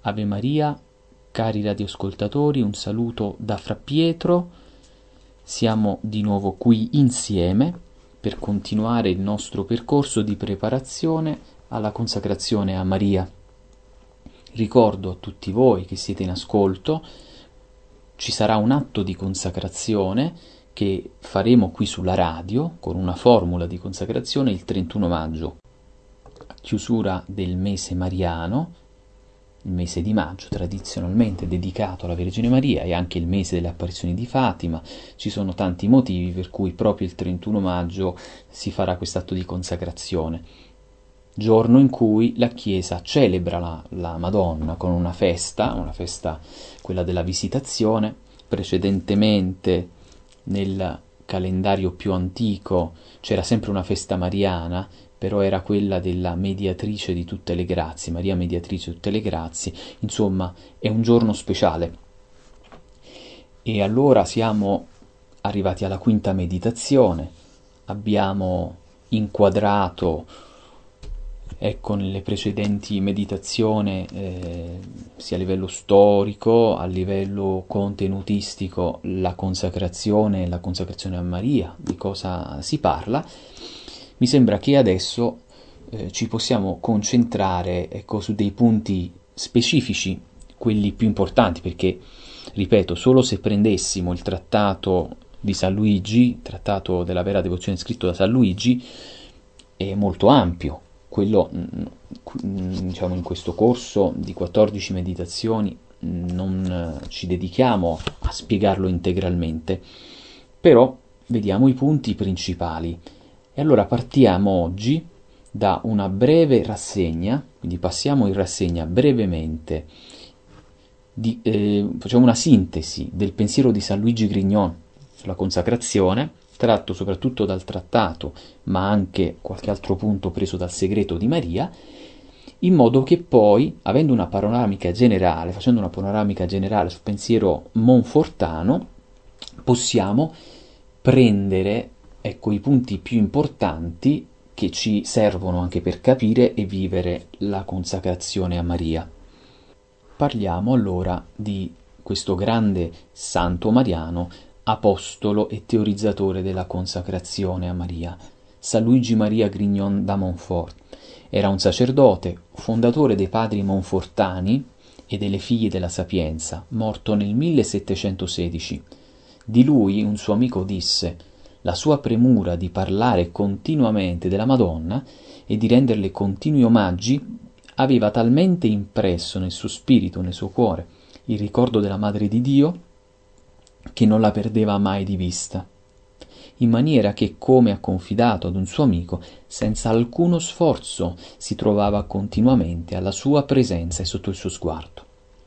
Ave Maria, cari radioascoltatori, un saluto da Fra Pietro. Siamo di nuovo qui insieme per continuare il nostro percorso di preparazione alla consacrazione a Maria. Ricordo a tutti voi che siete in ascolto, ci sarà un atto di consacrazione che faremo qui sulla radio con una formula di consacrazione il 31 maggio, a chiusura del mese mariano. Il mese di maggio tradizionalmente dedicato alla Vergine Maria è anche il mese delle apparizioni di Fatima. Ci sono tanti motivi per cui proprio il 31 maggio si farà quest'atto di consacrazione, giorno in cui la Chiesa celebra la Madonna con una festa quella della Visitazione. Precedentemente nel calendario più antico c'era sempre una festa mariana, però era quella della mediatrice di tutte le grazie, Maria mediatrice di tutte le grazie. Insomma, è un giorno speciale. E allora siamo arrivati alla quinta meditazione, abbiamo inquadrato, ecco, nelle precedenti meditazioni, sia a livello storico, a livello contenutistico, la consacrazione a Maria, di cosa si parla. Mi sembra che adesso ci possiamo concentrare, ecco, su dei punti specifici, quelli più importanti, perché, ripeto, solo se prendessimo il trattato di San Luigi, trattato della vera devozione scritto da San Luigi, è molto ampio. Quello, diciamo, in questo corso di 14 meditazioni non ci dedichiamo a spiegarlo integralmente, però vediamo i punti principali. E allora partiamo oggi da una breve rassegna, quindi passiamo in rassegna brevemente, facciamo una sintesi del pensiero di San Luigi Grignon sulla consacrazione, tratto soprattutto dal trattato, ma anche qualche altro punto preso dal Segreto di Maria, in modo che poi, facendo una panoramica generale sul pensiero monfortano, possiamo prendere, ecco, i punti più importanti che ci servono anche per capire e vivere la consacrazione a Maria. Parliamo allora di questo grande santo mariano, apostolo e teorizzatore della consacrazione a Maria, San Luigi Maria Grignon da Montfort. Era un sacerdote, fondatore dei padri monfortani e delle figlie della Sapienza, morto nel 1716. Di lui un suo amico disse: la sua premura di parlare continuamente della Madonna e di renderle continui omaggi aveva talmente impresso nel suo spirito, nel suo cuore, il ricordo della Madre di Dio, che non la perdeva mai di vista, in maniera che, come ha confidato ad un suo amico, senza alcuno sforzo si trovava continuamente alla sua presenza e sotto il suo sguardo.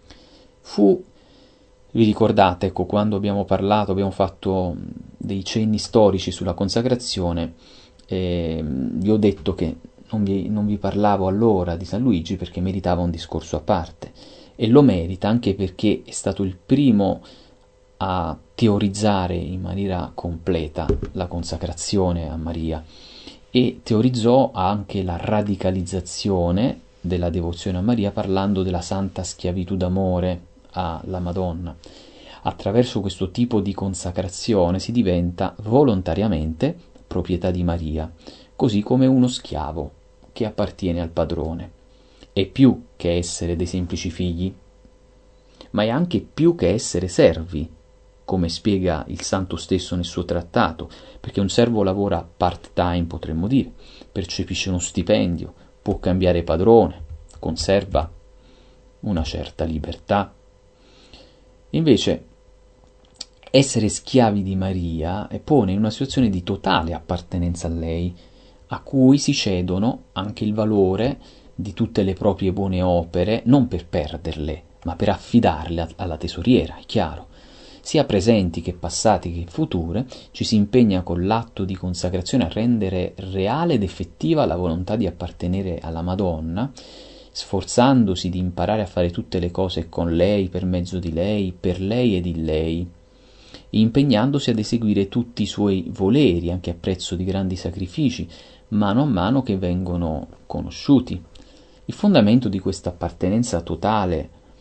Vi ricordate, ecco, quando abbiamo fatto dei cenni storici sulla consacrazione, vi ho detto che non vi parlavo allora di San Luigi perché meritava un discorso a parte, e lo merita anche perché è stato il primo a teorizzare in maniera completa la consacrazione a Maria, e teorizzò anche la radicalizzazione della devozione a Maria parlando della santa schiavitù d'amore alla Madonna. Attraverso questo tipo di consacrazione si diventa volontariamente proprietà di Maria, così come uno schiavo che appartiene al padrone. È più che essere dei semplici figli, ma è anche più che essere servi, come spiega il santo stesso nel suo trattato, perché un servo lavora part-time, potremmo dire, percepisce uno stipendio, può cambiare padrone, conserva una certa libertà. Invece, essere schiavi di Maria pone in una situazione di totale appartenenza a lei, a cui si cedono anche il valore di tutte le proprie buone opere, non per perderle, ma per affidarle alla tesoriera, è chiaro. Sia presenti che passati che future, ci si impegna con l'atto di consacrazione a rendere reale ed effettiva la volontà di appartenere alla Madonna, sforzandosi di imparare a fare tutte le cose con lei, per mezzo di lei, per lei ed in lei, impegnandosi ad eseguire tutti i suoi voleri, anche a prezzo di grandi sacrifici, mano a mano che vengono conosciuti. Il fondamento di questa appartenenza totale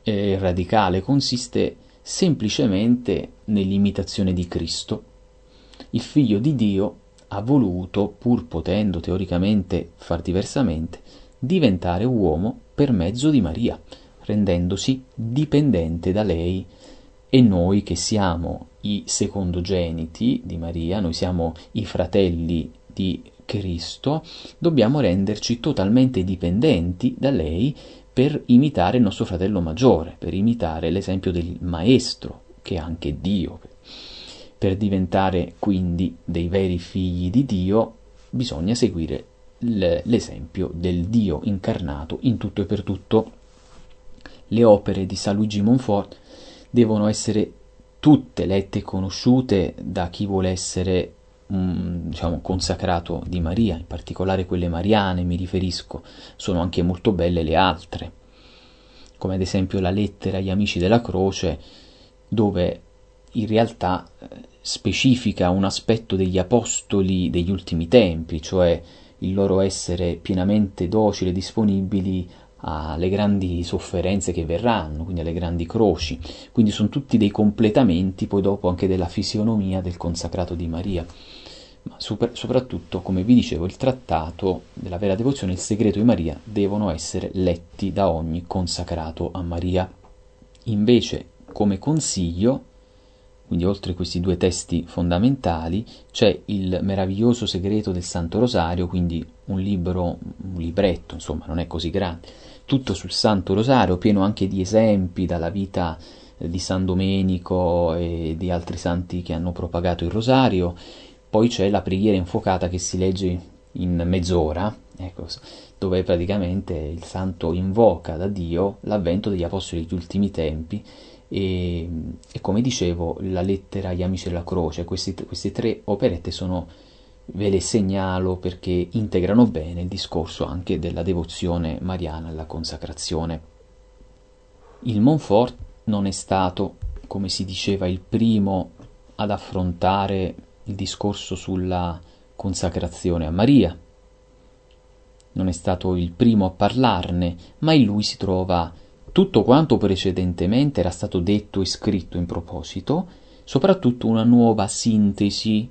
radicale, consiste semplicemente nell'imitazione di Cristo. Il Figlio di Dio ha voluto, pur potendo teoricamente far diversamente, diventare uomo per mezzo di Maria, rendendosi dipendente da lei, e noi che siamo i secondogeniti di Maria, noi siamo i fratelli di Cristo, dobbiamo renderci totalmente dipendenti da lei per imitare il nostro fratello maggiore, per imitare l'esempio del Maestro, che è anche Dio. Per diventare quindi dei veri figli di Dio bisogna seguire l'esempio del Dio incarnato in tutto e per tutto. Le opere di San Luigi Montfort devono essere tutte lette e conosciute da chi vuole essere consacrato di Maria, in particolare quelle mariane mi riferisco. Sono anche molto belle le altre, come ad esempio la lettera agli Amici della Croce, dove in realtà specifica un aspetto degli apostoli degli ultimi tempi, cioè il loro essere pienamente docili e disponibili alle grandi sofferenze che verranno, quindi alle grandi croci. Quindi sono tutti dei completamenti poi dopo anche della fisionomia del consacrato di Maria. Ma soprattutto, come vi dicevo, il trattato della vera devozione e il segreto di Maria devono essere letti da ogni consacrato a Maria. Invece, come consiglio, quindi oltre a questi due testi fondamentali, c'è il meraviglioso segreto del Santo Rosario, quindi un libretto, insomma, non è così grande, tutto sul Santo Rosario, pieno anche di esempi dalla vita di San Domenico e di altri santi che hanno propagato il Rosario. Poi c'è la preghiera infuocata che si legge in mezz'ora, ecco, dove praticamente il santo invoca da Dio l'avvento degli apostoli degli ultimi tempi. E come dicevo, la lettera agli Amici della Croce, queste tre operette ve le segnalo perché integrano bene il discorso anche della devozione mariana alla consacrazione. Il Montfort non è stato, come si diceva, il primo ad affrontare il discorso sulla consacrazione a Maria, non è stato il primo a parlarne, ma in lui si trova tutto quanto precedentemente era stato detto e scritto in proposito, soprattutto una nuova sintesi,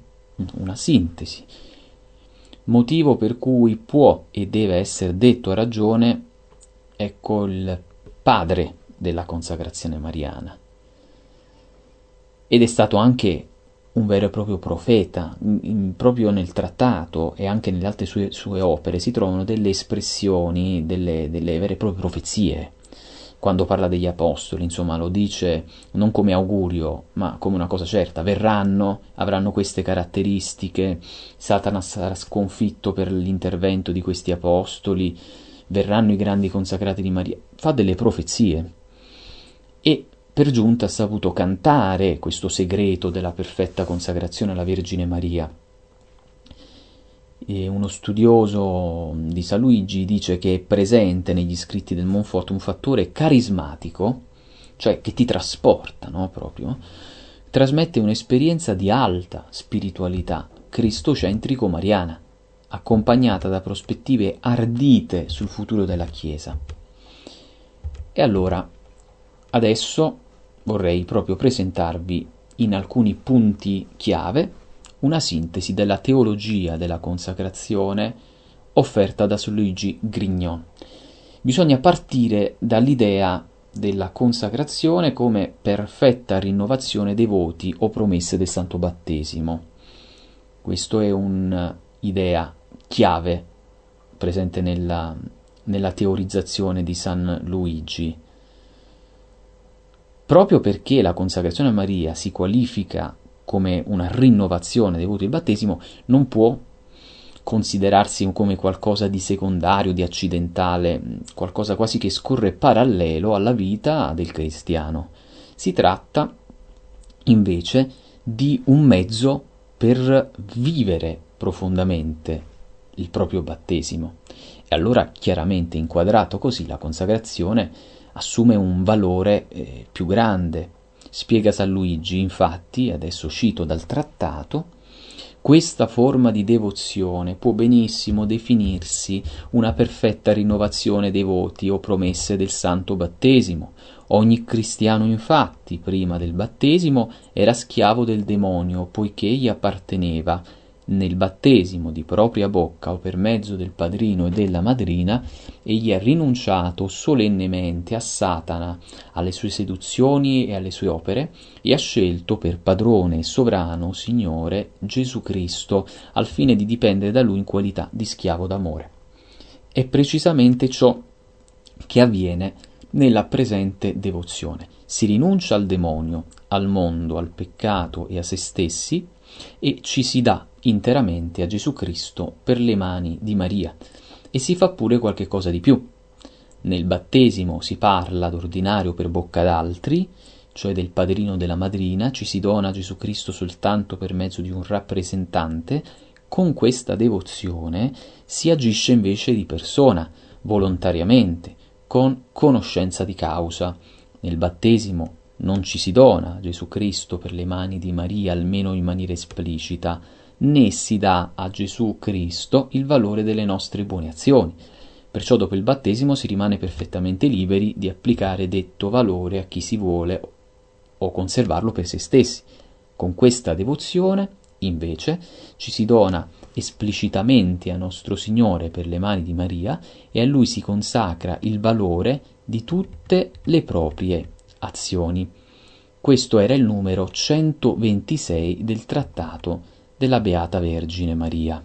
motivo per cui può e deve essere detto a ragione, ecco, il padre della consacrazione mariana. Ed è stato anche un vero e proprio profeta. Proprio nel trattato e anche nelle altre sue opere si trovano delle espressioni, delle vere e proprie profezie. Quando parla degli apostoli, insomma, lo dice non come augurio, ma come una cosa certa. Avranno queste caratteristiche, Satana sarà sconfitto per l'intervento di questi apostoli, verranno i grandi consacrati di Maria. Fa delle profezie. E per giunta ha saputo cantare questo segreto della perfetta consacrazione alla Vergine Maria. E uno studioso di San Luigi dice che è presente negli scritti del Montfort un fattore carismatico, cioè che ti trasporta, no? Proprio trasmette un'esperienza di alta spiritualità cristocentrico-mariana, accompagnata da prospettive ardite sul futuro della Chiesa. E allora, adesso vorrei proprio presentarvi in alcuni punti chiave una sintesi della teologia della consacrazione offerta da San Luigi Grignon. Bisogna partire dall'idea della consacrazione come perfetta rinnovazione dei voti o promesse del Santo Battesimo. Questa è un'idea chiave presente nella teorizzazione di San Luigi. Proprio perché la consacrazione a Maria si qualifica come una rinnovazione dei voti del battesimo, non può considerarsi come qualcosa di secondario, di accidentale, qualcosa quasi che scorre parallelo alla vita del cristiano. Si tratta invece di un mezzo per vivere profondamente il proprio battesimo. E allora, chiaramente inquadrato così, la consacrazione assume un valore più grande. Spiega San Luigi, infatti, adesso cito dal trattato, Questa forma di devozione può benissimo definirsi una perfetta rinnovazione dei voti o promesse del santo battesimo. Ogni cristiano, infatti, prima del battesimo era schiavo del demonio, poiché gli apparteneva. Nel battesimo di propria bocca o per mezzo del padrino e della madrina, egli ha rinunciato solennemente a Satana, alle sue seduzioni e alle sue opere, e ha scelto per padrone e sovrano Signore Gesù Cristo, al fine di dipendere da lui in qualità di schiavo d'amore. È precisamente ciò che avviene nella presente devozione. Si rinuncia al demonio, al mondo, al peccato e a se stessi, e ci si dà interamente a Gesù Cristo per le mani di Maria, e si fa pure qualche cosa di più. Nel battesimo si parla d'ordinario per bocca d'altri, cioè del padrino o della madrina, ci si dona a Gesù Cristo soltanto per mezzo di un rappresentante. Con questa devozione si agisce invece di persona, volontariamente, con conoscenza di causa. Nel battesimo non ci si dona a Gesù Cristo per le mani di Maria, almeno in maniera esplicita, né si dà a Gesù Cristo il valore delle nostre buone azioni. Perciò dopo il battesimo si rimane perfettamente liberi di applicare detto valore a chi si vuole o conservarlo per se stessi. Con questa devozione, invece, ci si dona esplicitamente a nostro Signore per le mani di Maria e a Lui si consacra il valore di tutte le proprie azioni. Questo era il numero 126 del Trattato della Beata Vergine Maria.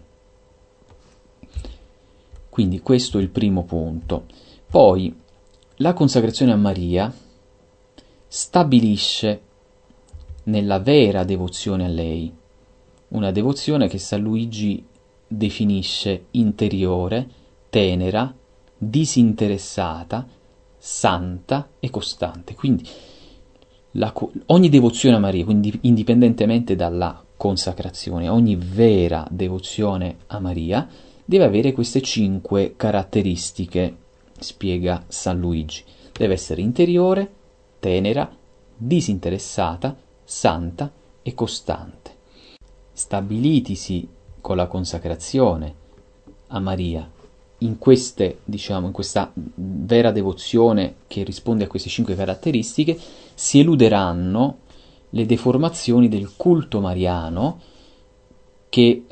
Quindi questo è il primo punto. Poi la consacrazione a Maria stabilisce nella vera devozione a lei, una devozione che San Luigi definisce interiore, tenera, disinteressata, santa e costante. Quindi ogni devozione a Maria, quindi indipendentemente dalla consacrazione, ogni vera devozione a Maria deve avere queste 5 caratteristiche, spiega San Luigi. Deve essere interiore, tenera, disinteressata, santa e costante. Stabilitisi con la consacrazione a Maria in questa vera devozione che risponde a queste 5 caratteristiche, si eluderanno le deformazioni del culto mariano che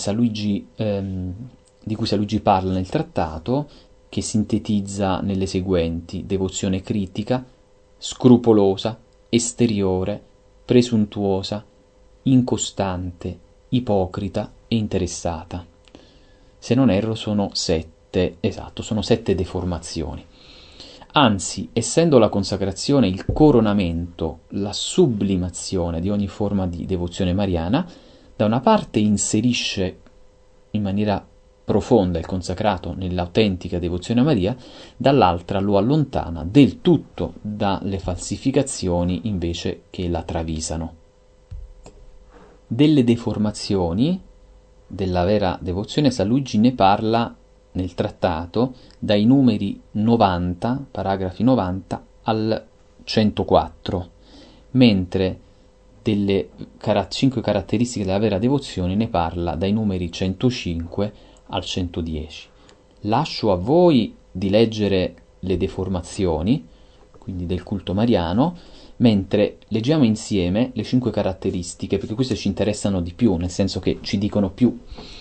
di cui San Luigi parla nel trattato, che sintetizza nelle seguenti: devozione critica, scrupolosa, esteriore, presuntuosa, incostante, ipocrita e interessata. Se non erro sono 7 deformazioni. Anzi, essendo la consacrazione il coronamento, la sublimazione di ogni forma di devozione mariana, da una parte inserisce in maniera profonda il consacrato nell'autentica devozione a Maria, dall'altra lo allontana del tutto dalle falsificazioni invece che la travisano. Delle deformazioni della vera devozione San Luigi ne parla nel trattato dai numeri 90, paragrafi 90 al 104, mentre delle 5 caratteristiche della vera devozione ne parla dai numeri 105 al 110. Lascio a voi di leggere le deformazioni, quindi del culto mariano, mentre leggiamo insieme le 5 caratteristiche, perché queste ci interessano di più, nel senso che ci dicono più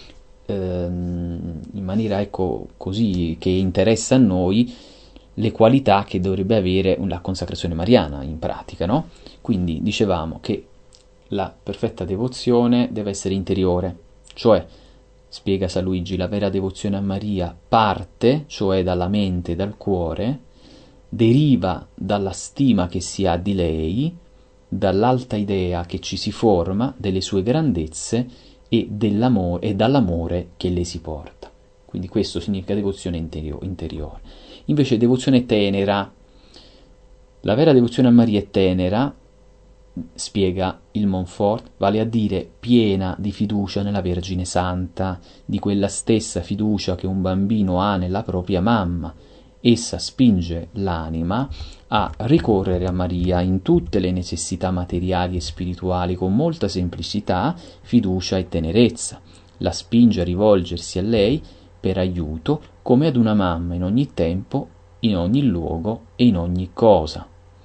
in maniera così che interessa a noi le qualità che dovrebbe avere la consacrazione mariana in pratica, no? Quindi dicevamo che la perfetta devozione deve essere interiore, cioè, spiega San Luigi, la vera devozione a Maria parte, cioè dalla mente e dal cuore, deriva dalla stima che si ha di lei, dall'alta idea che ci si forma delle sue grandezze e dall'amore che le si porta. Quindi questo significa devozione interiore. Invece devozione tenera, la vera devozione a Maria è tenera, spiega il Montfort, vale a dire piena di fiducia nella Vergine Santa, di quella stessa fiducia che un bambino ha nella propria mamma, essa spinge l'anima a ricorrere a Maria in tutte le necessità materiali e spirituali con molta semplicità, fiducia e tenerezza. La spinge a rivolgersi a lei per aiuto come ad una mamma in ogni tempo, in ogni luogo e in ogni cosa.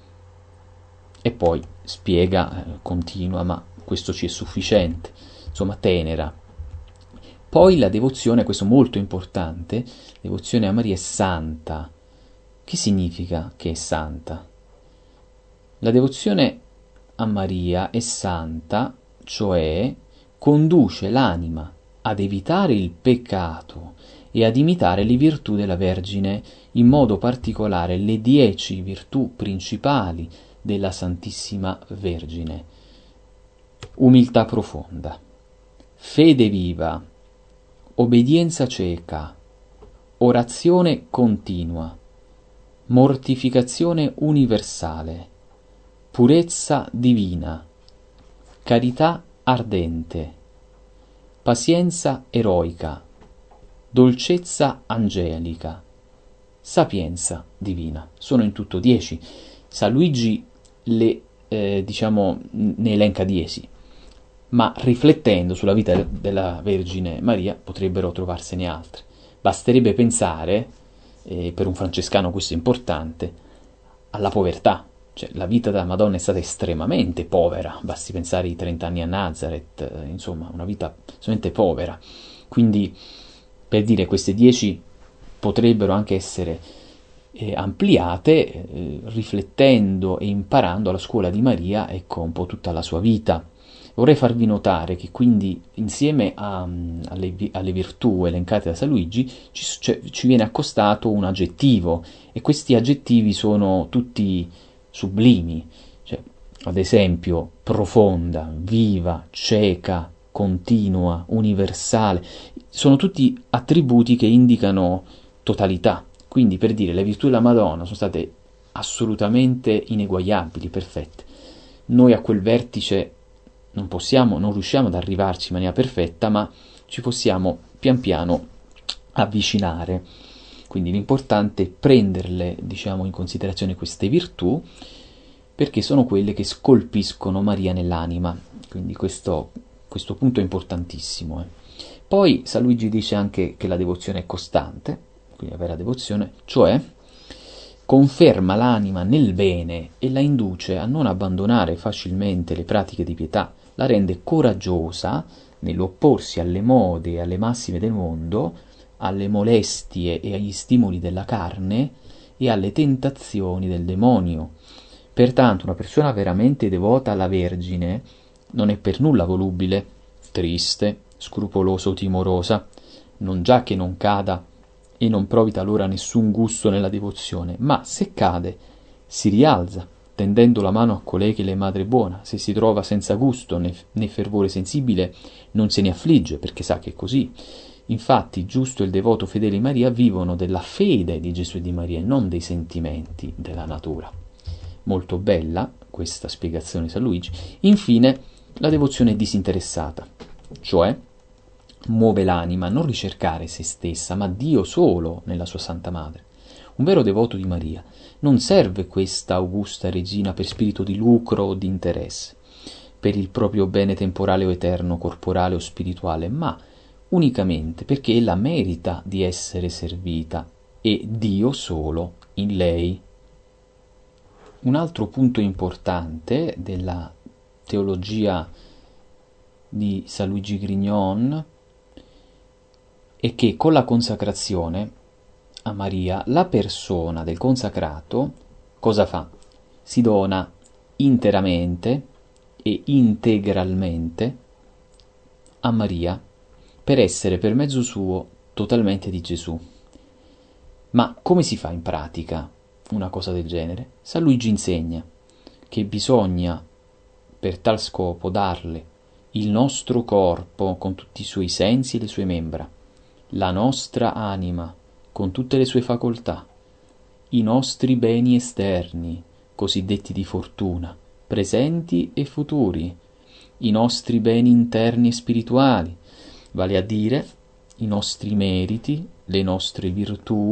E poi spiega, continua, ma questo ci è sufficiente, insomma tenera. Poi la devozione, questo è molto importante, la devozione a Maria è santa. Che significa che è santa? La devozione a Maria è santa, cioè conduce l'anima ad evitare il peccato e ad imitare le virtù della Vergine, in modo particolare le 10 virtù principali della Santissima Vergine. Umiltà profonda, fede viva, obbedienza cieca, orazione continua, mortificazione universale, purezza divina, carità ardente, pazienza eroica, dolcezza angelica, sapienza divina. Sono in tutto 10. San Luigi ne elenca 10, ma riflettendo sulla vita della Vergine Maria potrebbero trovarsene altre. Basterebbe pensare, per un francescano questo è importante, alla povertà. Cioè, la vita della Madonna è stata estremamente povera, basti pensare ai 30 anni a Nazareth, insomma, una vita assolutamente povera. Quindi, per dire, queste 10 potrebbero anche essere ampliate, riflettendo e imparando alla scuola di Maria, ecco, un po' tutta la sua vita. Vorrei farvi notare che quindi, insieme alle virtù elencate da San Luigi, ci viene accostato un aggettivo, e questi aggettivi sono tutti sublimi, cioè, ad esempio, profonda, viva, cieca, continua, universale. Sono tutti attributi che indicano totalità. Quindi, per dire, le virtù della Madonna sono state assolutamente ineguagliabili, perfette. Noi a quel vertice non riusciamo ad arrivarci in maniera perfetta, ma ci possiamo pian piano avvicinare. Quindi l'importante è prenderle, in considerazione queste virtù, perché sono quelle che scolpiscono Maria nell'anima. Quindi questo punto è importantissimo. Poi San Luigi dice anche che la devozione è costante, quindi la vera devozione, cioè conferma l'anima nel bene e la induce a non abbandonare facilmente le pratiche di pietà, la rende coraggiosa nell'opporsi alle mode e alle massime del mondo, alle molestie e agli stimoli della carne e alle tentazioni del demonio. Pertanto una persona veramente devota alla Vergine non è per nulla volubile, triste, scrupolosa o timorosa, non già che non cada e non provi talora nessun gusto nella devozione, ma se cade si rialza, tendendo la mano a colei che le è madre buona. Se si trova senza gusto né fervore sensibile, non se ne affligge, perché sa che è così. Infatti il giusto e il devoto fedele di Maria vivono della fede di Gesù e di Maria e non dei sentimenti della natura. Molto bella questa spiegazione di San Luigi. Infine, la devozione disinteressata, cioè muove l'anima a non ricercare se stessa, ma Dio solo nella sua Santa Madre. Un vero devoto di Maria non serve questa augusta regina per spirito di lucro o di interesse, per il proprio bene temporale o eterno, corporale o spirituale, ma unicamente perché ella merita di essere servita e Dio solo in lei. Un altro punto importante della teologia di San Luigi Grignon è che con la consacrazione a Maria la persona del consacrato cosa fa? Si dona interamente e integralmente a Maria per essere per mezzo suo totalmente di Gesù. Ma come si fa in pratica una cosa del genere? San Luigi insegna che bisogna per tal scopo darle il nostro corpo con tutti i suoi sensi e le sue membra, la nostra anima con tutte le sue facoltà, i nostri beni esterni, cosiddetti di fortuna, presenti e futuri, i nostri beni interni e spirituali, vale a dire i nostri meriti, le nostre virtù,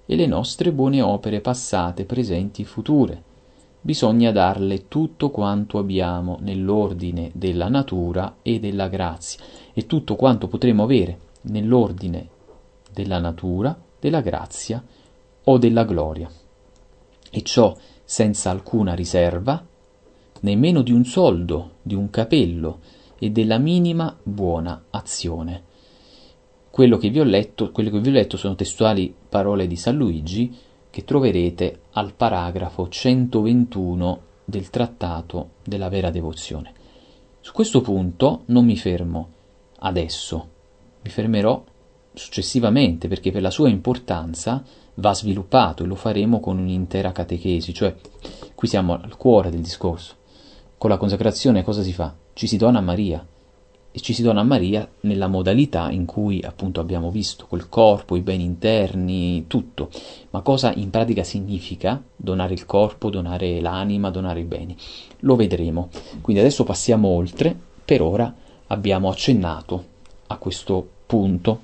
e le nostre buone opere passate, presenti e future. Bisogna darle tutto quanto abbiamo nell'ordine della natura e della grazia, e tutto quanto potremo avere nell'ordine della natura, della grazia o della gloria. E ciò senza alcuna riserva, nemmeno di un soldo, di un capello e della minima buona azione. Quello che vi ho letto sono testuali parole di San Luigi che troverete al paragrafo 121 del Trattato della vera devozione. Su questo punto non mi fermo adesso, mi fermerò successivamente, perché per la sua importanza va sviluppato, e lo faremo con un'intera catechesi, cioè qui siamo al cuore del discorso. Con la consacrazione cosa si fa? Ci si dona a Maria, e ci si dona a Maria nella modalità in cui appunto abbiamo visto, col corpo, i beni interni, tutto. Ma cosa in pratica significa donare il corpo, donare l'anima, donare i beni? Lo vedremo. Quindi adesso passiamo oltre. Per ora abbiamo accennato a questo punto.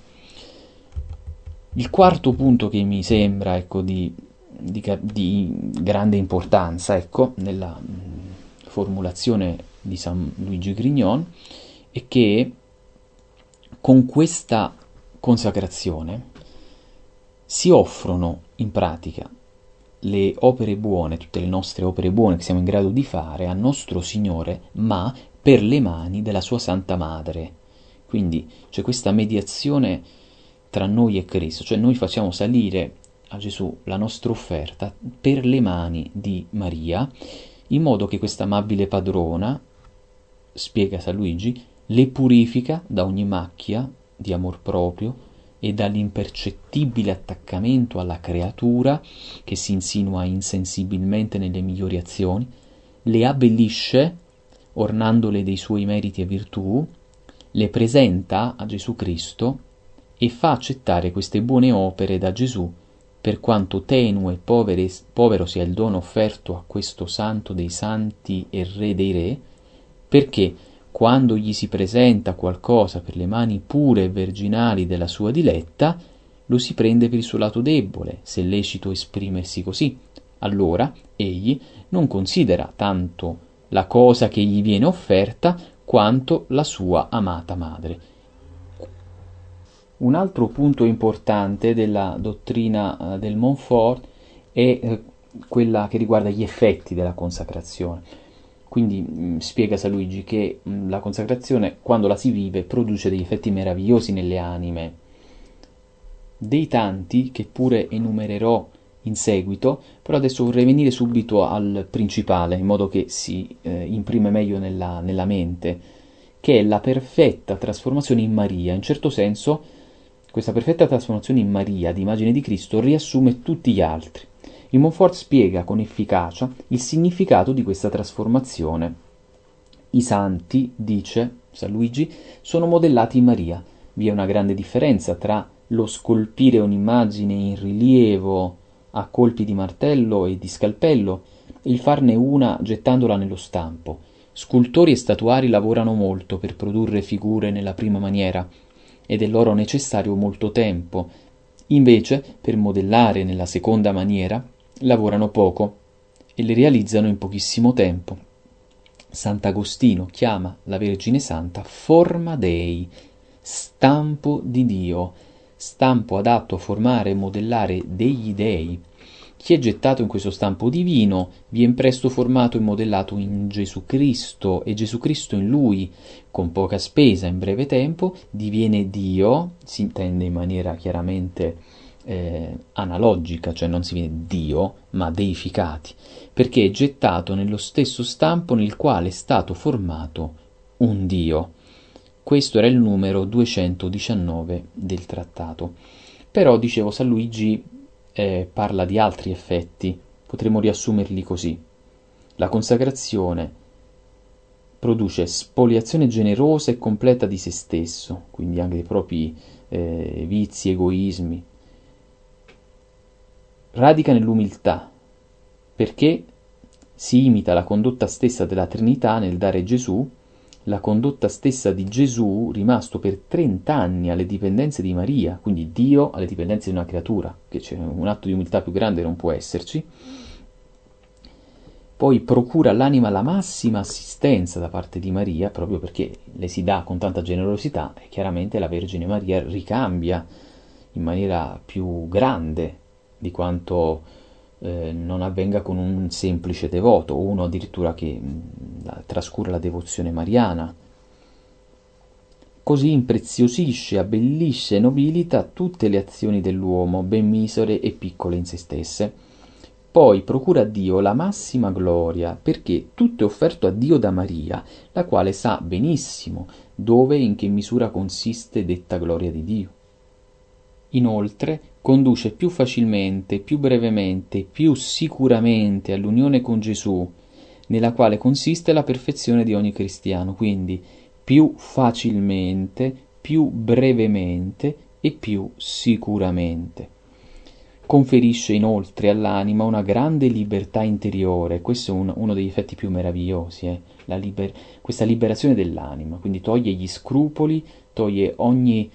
Il quarto punto che mi sembra, ecco, di grande importanza, ecco, nella formulazione di San Luigi Grignon, è che con questa consacrazione si offrono in pratica le opere buone, tutte le nostre opere buone che siamo in grado di fare a nostro Signore, ma per le mani della sua Santa Madre. Quindi c'è questa mediazione tra noi e Cristo, cioè noi facciamo salire a Gesù la nostra offerta per le mani di Maria, in modo che questa amabile padrona, spiega San Luigi, le purifica da ogni macchia di amor proprio e dall'impercettibile attaccamento alla creatura che si insinua insensibilmente nelle migliori azioni, le abbellisce ornandole dei suoi meriti e virtù, le presenta a Gesù Cristo e fa accettare queste buone opere da Gesù, per quanto tenue e povero sia il dono offerto a questo santo dei santi e re dei re, perché quando gli si presenta qualcosa per le mani pure e virginali della sua diletta, lo si prende per il suo lato debole, se è lecito esprimersi così. Allora egli non considera tanto la cosa che gli viene offerta quanto la sua amata madre. Un altro punto importante della dottrina del Montfort è quella che riguarda gli effetti della consacrazione. Quindi spiega San Luigi che la consacrazione, quando la si vive, produce degli effetti meravigliosi nelle anime, dei tanti che pure enumererò in seguito, però adesso vorrei venire subito al principale, in modo che si imprime meglio nella mente, che è la perfetta trasformazione in Maria. In certo senso, questa perfetta trasformazione in Maria, di immagine di Cristo, riassume tutti gli altri. Il Montfort spiega con efficacia il significato di questa trasformazione. I santi, dice San Luigi, sono modellati in Maria. Vi è una grande differenza tra lo scolpire un'immagine in rilievo a colpi di martello e di scalpello e il farne una gettandola nello stampo. Scultori e statuari lavorano molto per produrre figure nella prima maniera ed è loro necessario molto tempo. Invece, per modellare nella seconda maniera, lavorano poco e le realizzano in pochissimo tempo. Sant'Agostino chiama la Vergine Santa forma Dei, stampo di Dio, stampo adatto a formare e modellare degli dei. Chi è gettato in questo stampo divino vien presto formato e modellato in Gesù Cristo, e Gesù Cristo in lui, con poca spesa in breve tempo, diviene Dio, si intende in maniera chiaramente analogica, cioè non si viene Dio, ma deificati, perché è gettato nello stesso stampo nel quale è stato formato un Dio. Questo era il numero 219 del trattato. Però, dicevo, San Luigi parla di altri effetti, potremmo riassumerli così. La consacrazione produce spoliazione generosa e completa di se stesso, quindi anche dei propri vizi, egoismi. Radica nell'umiltà, perché si imita la condotta stessa della Trinità nel dare Gesù, la condotta stessa di Gesù, rimasto per 30 anni alle dipendenze di Maria, quindi Dio alle dipendenze di una creatura, che c'è un atto di umiltà più grande non può esserci. Poi procura all'anima la massima assistenza da parte di Maria, proprio perché le si dà con tanta generosità, e chiaramente la Vergine Maria ricambia in maniera più grande di quanto non avvenga con un semplice devoto, o uno addirittura che trascura la devozione mariana. Così impreziosisce, abbellisce e nobilita tutte le azioni dell'uomo, ben misere e piccole in se stesse. Poi procura a Dio la massima gloria, perché tutto è offerto a Dio da Maria, la quale sa benissimo dove e in che misura consiste detta gloria di Dio. Inoltre conduce più facilmente, più brevemente, più sicuramente all'unione con Gesù, nella quale consiste la perfezione di ogni cristiano, quindi più facilmente, più brevemente e più sicuramente. Conferisce inoltre all'anima una grande libertà interiore, questo è uno degli effetti più meravigliosi, questa liberazione dell'anima, quindi toglie gli scrupoli, toglie ogni,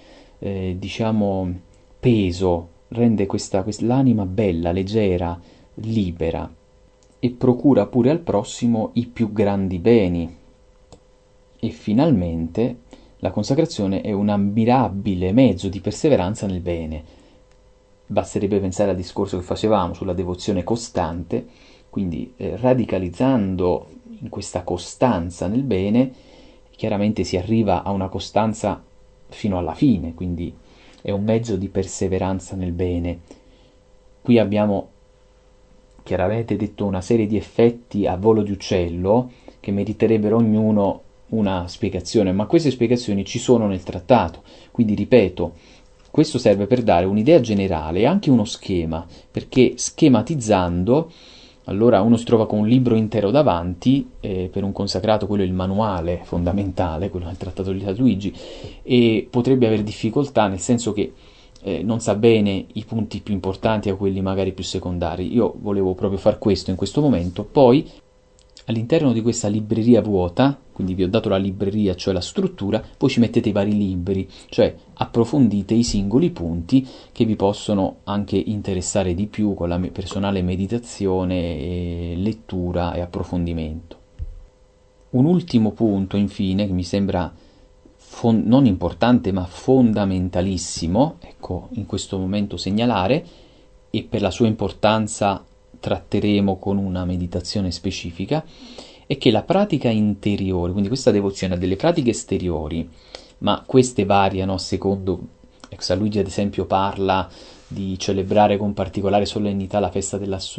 peso, rende l'anima bella, leggera, libera, e procura pure al prossimo i più grandi beni. E finalmente la consacrazione è un ammirabile mezzo di perseveranza nel bene. Basterebbe pensare al discorso che facevamo sulla devozione costante, quindi radicalizzando in questa costanza nel bene, chiaramente si arriva a una costanza fino alla fine, quindi è un mezzo di perseveranza nel bene. Qui abbiamo chiaramente detto una serie di effetti a volo di uccello che meriterebbero ognuno una spiegazione, ma queste spiegazioni ci sono nel trattato, quindi ripeto, questo serve per dare un'idea generale e anche uno schema, perché schematizzando, allora uno si trova con un libro intero davanti, per un consacrato quello è il manuale fondamentale, quello del trattato di San Luigi, e potrebbe avere difficoltà nel senso che non sa bene i punti più importanti a quelli magari più secondari. Io volevo proprio far questo in questo momento, poi all'interno di questa libreria vuota, quindi vi ho dato la libreria, cioè la struttura, poi ci mettete i vari libri, cioè approfondite i singoli punti che vi possono anche interessare di più con la personale meditazione, lettura e approfondimento. Un ultimo punto, infine, che mi sembra non importante ma fondamentalissimo, ecco, in questo momento segnalare, e per la sua importanza tratteremo con una meditazione specifica, è che la pratica interiore, quindi questa devozione ha delle pratiche esteriori, ma queste variano secondo, San Luigi ad esempio parla di celebrare con particolare solennità la festa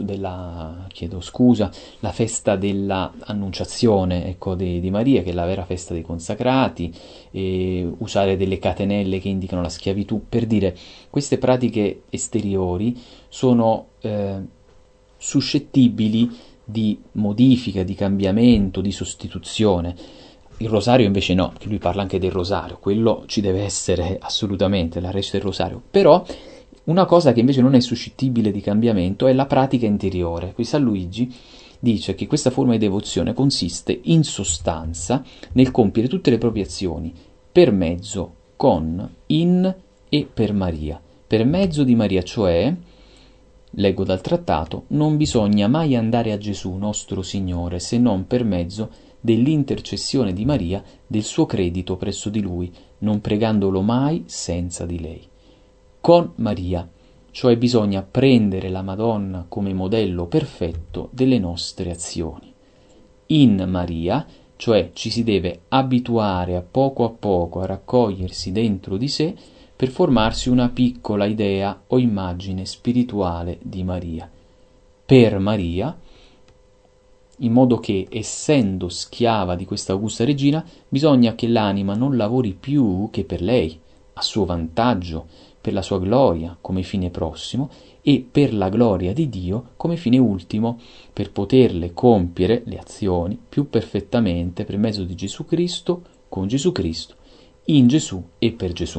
la festa dell'Annunciazione, ecco, di Maria, che è la vera festa dei consacrati, e usare delle catenelle che indicano la schiavitù. Per dire, queste pratiche esteriori sono suscettibili di modifica, di cambiamento, di sostituzione. Il rosario invece no, che lui parla anche del rosario, quello ci deve essere assolutamente, l'arresto del rosario, però una cosa che invece non è suscettibile di cambiamento è la pratica interiore. Qui San Luigi dice che questa forma di devozione consiste in sostanza nel compiere tutte le proprie azioni per mezzo, con, in e per Maria. Per mezzo di Maria, cioè, leggo dal trattato, non bisogna mai andare a Gesù nostro Signore se non per mezzo dell'intercessione di Maria del suo credito presso di Lui, non pregandolo mai senza di lei. Con Maria, cioè bisogna prendere la Madonna come modello perfetto delle nostre azioni. In Maria, cioè ci si deve abituare a poco a raccogliersi dentro di sé per formarsi una piccola idea o immagine spirituale di Maria. Per Maria, in modo che, essendo schiava di questa augusta regina, bisogna che l'anima non lavori più che per lei, a suo vantaggio, per la sua gloria come fine prossimo e per la gloria di Dio come fine ultimo, per poterle compiere le azioni più perfettamente per mezzo di Gesù Cristo, con Gesù Cristo, in Gesù e per Gesù.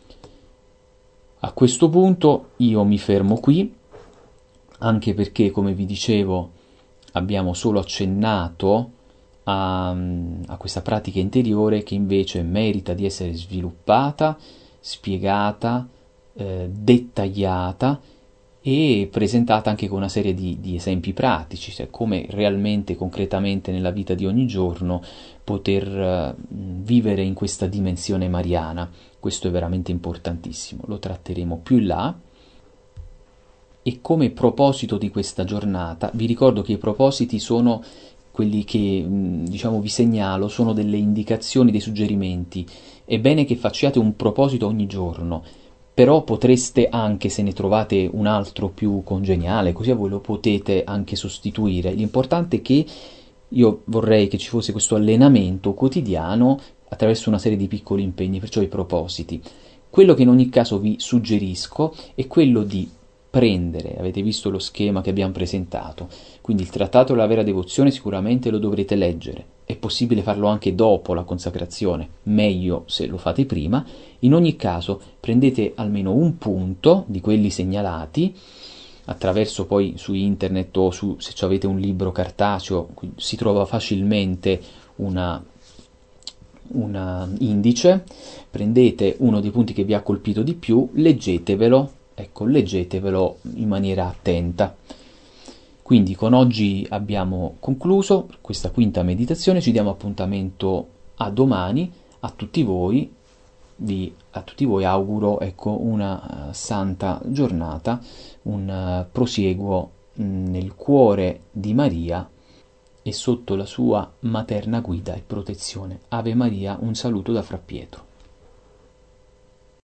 A questo punto io mi fermo qui, anche perché, come vi dicevo, abbiamo solo accennato a questa pratica interiore che invece merita di essere sviluppata, spiegata, dettagliata e presentata anche con una serie di esempi pratici, cioè come realmente, concretamente nella vita di ogni giorno poter vivere in questa dimensione mariana. Questo è veramente importantissimo, lo tratteremo più in là. E come proposito di questa giornata, vi ricordo che i propositi sono quelli che, diciamo, vi segnalo, sono delle indicazioni, dei suggerimenti. È bene che facciate un proposito ogni giorno, però potreste anche, se ne trovate un altro più congeniale, così a voi lo potete anche sostituire. L'importante è che io vorrei che ci fosse questo allenamento quotidiano attraverso una serie di piccoli impegni, perciò i propositi. Quello che in ogni caso vi suggerisco è quello di prendere, avete visto lo schema che abbiamo presentato, quindi il trattato della vera devozione sicuramente lo dovrete leggere, è possibile farlo anche dopo la consacrazione, meglio se lo fate prima. In ogni caso prendete almeno un punto di quelli segnalati, attraverso poi su internet o se avete un libro cartaceo si trova facilmente una indice, prendete uno dei punti che vi ha colpito di più, leggetevelo in maniera attenta. Quindi con oggi abbiamo concluso questa quinta meditazione, ci diamo appuntamento a domani. A tutti voi auguro una santa giornata, un prosieguo nel cuore di Maria e sotto la sua materna guida e protezione. Ave Maria, un saluto da Fra Pietro.